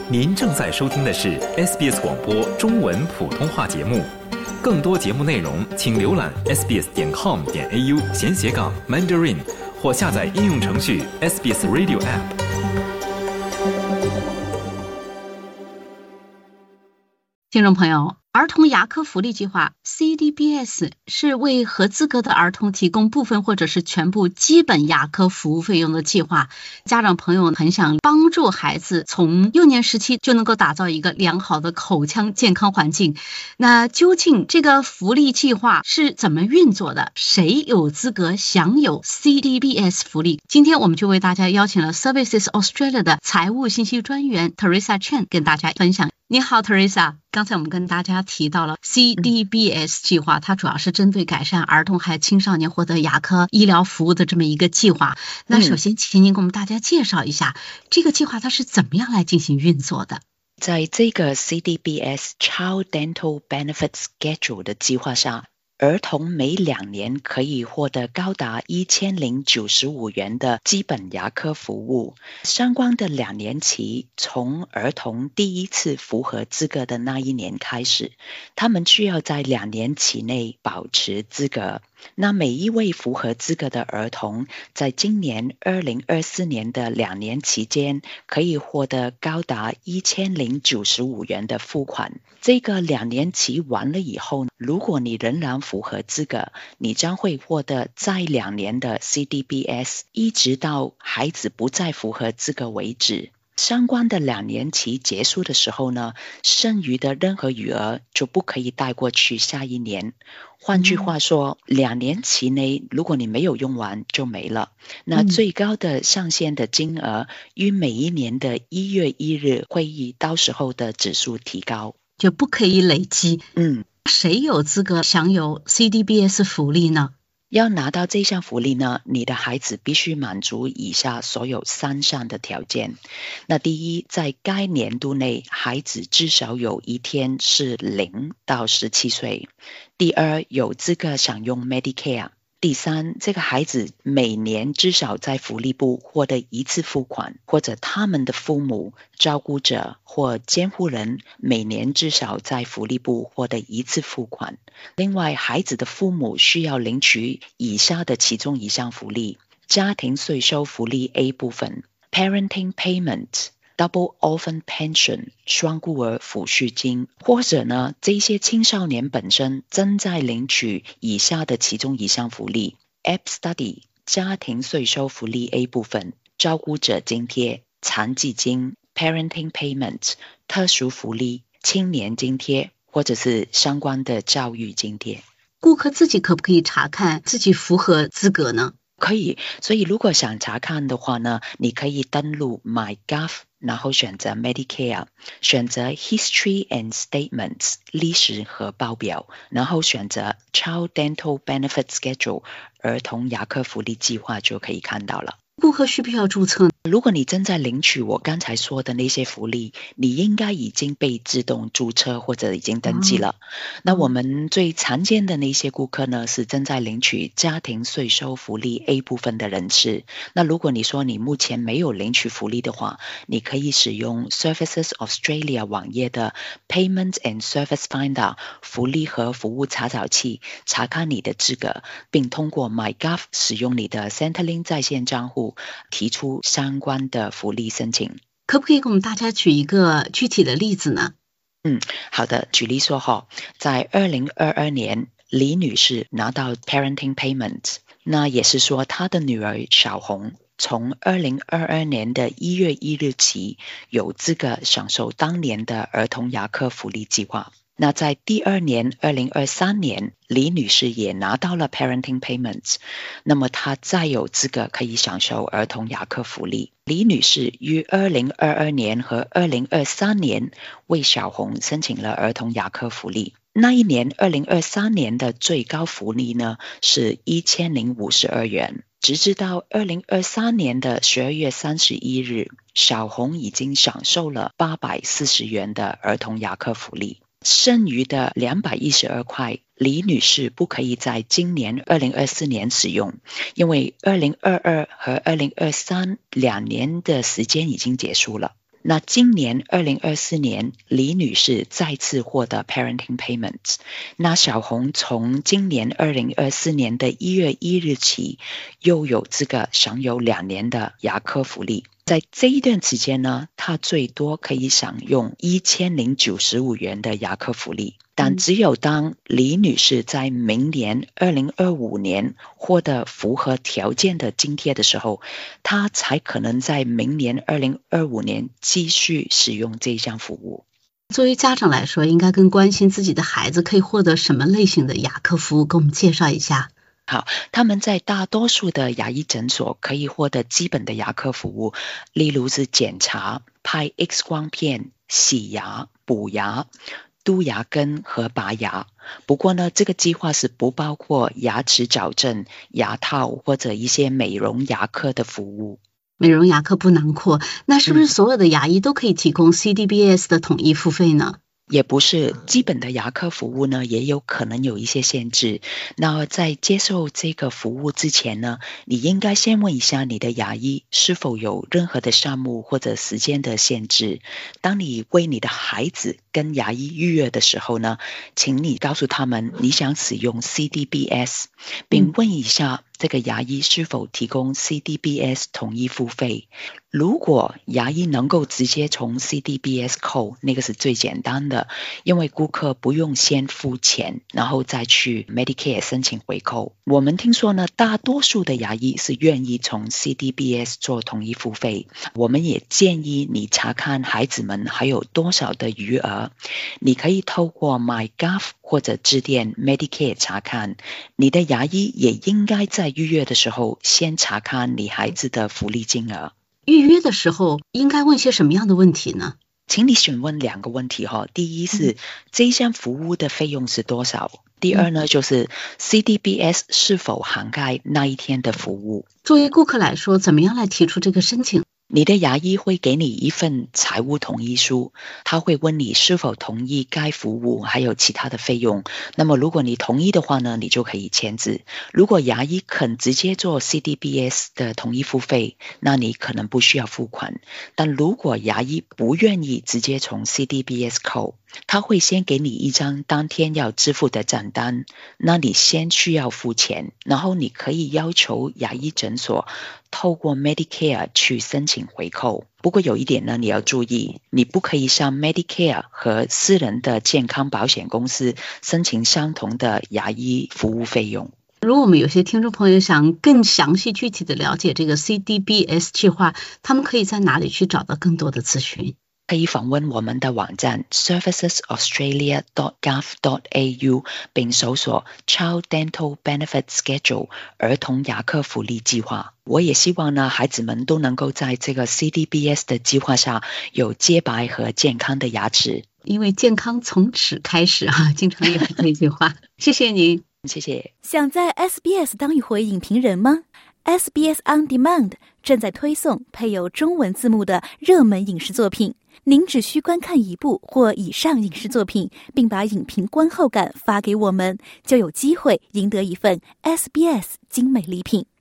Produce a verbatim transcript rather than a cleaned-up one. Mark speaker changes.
Speaker 1: 您正在收听的是 S B S 广播中文普通话节目。更多节目内容，请浏览 s b s 点 com 点 a u 闲斜杠 Mandarin 或下载应用程序 S B S Radio App。
Speaker 2: 听众朋友，儿童牙科福利计划 C D B S 是为合资格的儿童提供部分或者是全部基本牙科服务费用的计划。家长朋友很想帮助孩子从幼年时期就能够打造一个良好的口腔健康环境。那究竟这个福利计划是怎么运作的？谁有资格享有 C D B S 福利？今天我们就为大家邀请了 Services Australia 的财务信息专员 Teresa Chen 跟大家分享。你好 Teresa， 刚才我们跟大家提到了 C D B S 计划，它主要是针对改善儿童还青少年获得牙科医疗服务的这么一个计划。那首先请您给我们大家介绍一下、嗯、这个计划它是怎么样来进行运作的。
Speaker 3: 在这个 C D B S Child Dental Benefits Schedule 的计划上，儿童每两年可以获得高达一千零九十五元的基本牙科服务。相关的两年期从儿童第一次符合资格的那一年开始，他们需要在两年期内保持资格。那每一位符合资格的儿童在今年二零二四年的两年期间可以获得高达一千零九十五元的付款。这个两年期完了以后，如果你仍然符合资格，你将会获得再两年的 C D B S， 一直到孩子不再符合资格为止。相关的两年期结束的时候呢，剩余的任何余额就不可以带过去下一年。换句话说、嗯、两年期内如果你没有用完就没了。那最高的上限的金额于每一年的一月一日会以到时候的指数提高，
Speaker 2: 就不可以累积。
Speaker 3: 嗯，
Speaker 2: 谁有资格享有 C D B S 福利呢？
Speaker 3: 要拿到这项福利呢，你的孩子必须满足以下所有三项的条件。那第一，在该年度内，孩子至少有一天是零到十七岁。第二，有资格享用 Medicare。第三，这个孩子每年至少在福利部获得一次付款，或者他们的父母、照顾者或监护人每年至少在福利部获得一次付款。另外，孩子的父母需要领取以下的其中一项福利：家庭税收福利 A 部分 Parenting Payment、Double Orphan Pension 双孤儿抚恤金，或者呢，这些青少年本身正在领取以下的其中一项福利 A P Study 家庭税收福利 A 部分照顾者津贴、残疾金、Parenting Payment 特殊福利、青年津贴，或者是相关的教育津贴。
Speaker 2: 顾客自己可不可以查看自己符合资格呢？
Speaker 3: 可以，所以如果想查看的话呢，你可以登录 MyGov， 然后选择 Medicare， 选择 History and Statements 历史和报表，然后选择 Child Dental Benefits Schedule 儿童牙科福利计划就可以看到了。
Speaker 2: 顾客需不需要注册？
Speaker 3: 如果你正在领取我刚才说的那些福利，你应该已经被自动注册或者已经登记了、嗯、那我们最常见的那些顾客呢，是正在领取家庭税收福利 A 部分的人士。那如果你说你目前没有领取福利的话，你可以使用 Services Australia 网页的 Payment and Service Finder 福利和服务查找器查看你的资格，并通过 MyGov 使用你的 Centrelink 在线账户提出相关的福利申请。
Speaker 2: 可不可以给我们大家举一个具体的例子呢？
Speaker 3: 嗯，好的，举例说哈，在二零二二年，李女士拿到 Parenting Payment， 那也是说她的女儿小红从二零二二年的一月一日起有资格享受当年的儿童牙科福利计划。那在第二年二零二三年，李女士也拿到了 Parenting Payment， 那么她再有资格可以享受儿童牙科福利。李女士于二零二二年和二零二三年为小红申请了儿童牙科福利。那一年二零二三年的最高福利呢是一千零五十二元，直至到二零二三年的十二月三十一日，小红已经享受了八百四十元的儿童牙科福利。剩余的两百一十二块，李女士不可以在今年二零二四年使用，因为二零二二和二零二三两年的时间已经结束了。 那今年二零二四年李女士再次获得 parenting payment， 那小红从今年二零二四年的一月一日起又有资格享有两年的牙科福利。在这一段期间呢，她最多可以享用一千零九十五元的牙科福利，但只有当李女士在明年二零二五年获得符合条件的津贴的时候，她才可能在明年二零二五年继续使用这项服务。
Speaker 2: 作为家长来说，应该更关心自己的孩子可以获得什么类型的牙科服务，给我们介绍一下。
Speaker 3: 好，他们在大多数的牙医诊所可以获得基本的牙科服务，例如是检查、拍 X 光片、洗牙、补牙、嘟牙根和拔牙。不过呢，这个计划是不包括牙齿矫正、牙套或者一些美容牙科的服务。
Speaker 2: 美容牙科不囊括，那是不是所有的牙医都可以提供 C D B S 的统一付费呢？
Speaker 3: 也不是，基本的牙科服务呢也有可能有一些限制。那在接受这个服务之前呢，你应该先问一下你的牙医是否有任何的项目或者时间的限制。当你为你的孩子跟牙医预约的时候呢，请你告诉他们你想使用 C D B S， 并问一下这个牙医是否提供 C D B S 统一付费。如果牙医能够直接从 C D B S 扣，那个是最简单的，因为顾客不用先付钱，然后再去 Medicare 申请回扣。我们听说呢，大多数的牙医是愿意从 C D B S 做统一付费。我们也建议你查看孩子们还有多少的余额，你可以透过 MyGov 或者致电 Medicare 查看。你的牙医也应该在预约的时候先查看你孩子的福利金额。
Speaker 2: 预约的时候应该问些什么样的问题呢？
Speaker 3: 请你询问两个问题哈，第一是、嗯、这一项服务的费用是多少？第二呢，就是 C D B S 是否涵盖那一天的服务？
Speaker 2: 作为顾客来说，怎么样来提出这个申请？
Speaker 3: 你的牙医会给你一份财务同意书，他会问你是否同意该服务还有其他的费用。那么如果你同意的话呢，你就可以签字。如果牙医肯直接做 C D B S 的统一付费，那你可能不需要付款。但如果牙医不愿意直接从 C D B S 扣，他会先给你一张当天要支付的账单，那你先需要付钱，然后你可以要求牙医诊所透过 Medicare 去申请回扣。不过有一点呢，你要注意，你不可以向 Medicare 和私人的健康保险公司申请相同的牙医服务费用。
Speaker 2: 如果我们有些听众朋友想更详细具体的了解这个 C D B S 计划，他们可以在哪里去找到更多的资讯？
Speaker 3: 可以访问我们的网站 services australia dot gov dot a u 并搜索 Child Dental Benefit Schedule 儿童牙科福利计划。我也希望呢，孩子们都能够在这个 C D B S 的计划下有洁白和健康的牙齿，
Speaker 2: 因为健康从齿开始啊，经常有这句话。谢谢您。
Speaker 3: 谢谢。
Speaker 4: 想在 S B S 当一回影评人吗？ S B S On Demand 正在推送配有中文字幕的热门影视作品，您只需观看一部或以上影视作品，并把影评观后感发给我们，就有机会赢得一份 S B S 精美礼品。